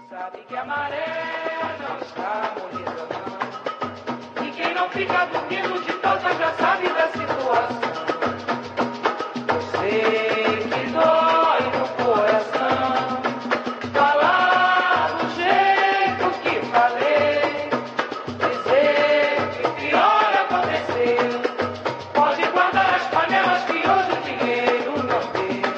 Sabe que a maré não está molida não. E quem não fica dormindo de toda já sabe da situação. Eu sei que dói no coração falar do jeito que falei, dizer que o pior aconteceu. Pode guardar as panelas que hoje o dinheiro não deu.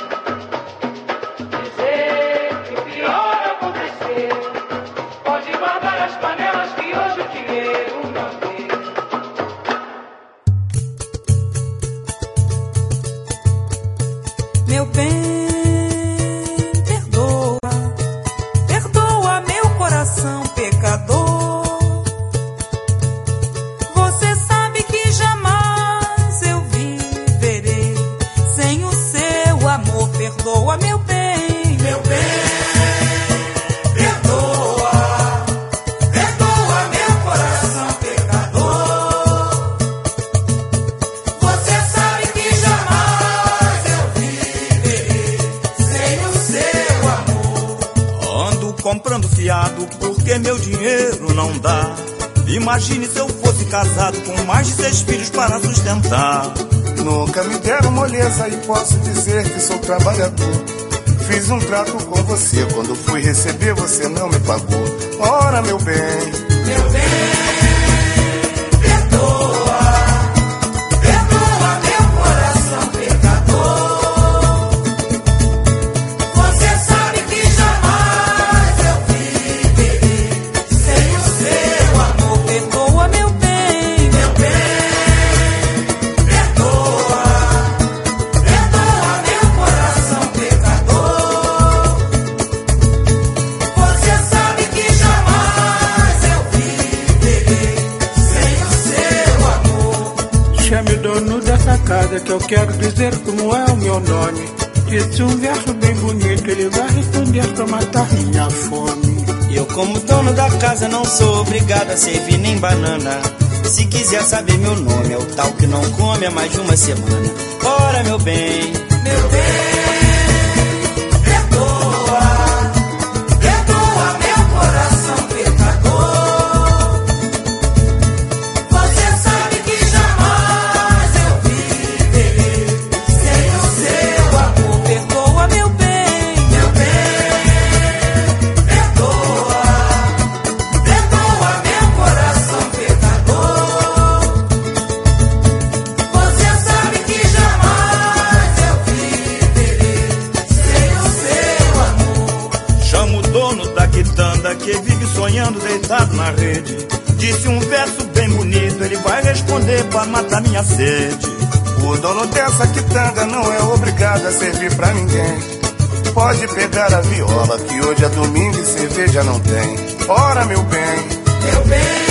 Dizer que o pior aconteceu. Pode guardar as panelas que hoje o dinheiro não deu. Meu bem, perdoa, perdoa meu coração pecador. Você sabe que jamais eu viverei sem o seu amor. Perdoa meu bem, meu bem. Comprando fiado porque meu dinheiro não dá. Imagine se eu fosse casado com mais de 6 filhos para sustentar. Nunca me deram moleza e posso dizer que sou trabalhador. Fiz um trato com você, quando fui receber você não me pagou. Ora meu bem, meu bem. Que eu quero dizer como é o meu nome. Disse um verso bem bonito, ele vai responder pra matar minha fome. Eu como dono da casa não sou obrigado a servir nem banana. Se quiser saber meu nome, é o tal que não come há mais de uma semana. Ora meu bem, meu bem. Que vive sonhando deitado na rede. Disse um verso bem bonito, ele vai responder pra matar minha sede. O dono dessa quitanda não é obrigado a servir pra ninguém. Pode pegar a viola, que hoje é domingo e cerveja não tem. Ora meu bem, meu bem.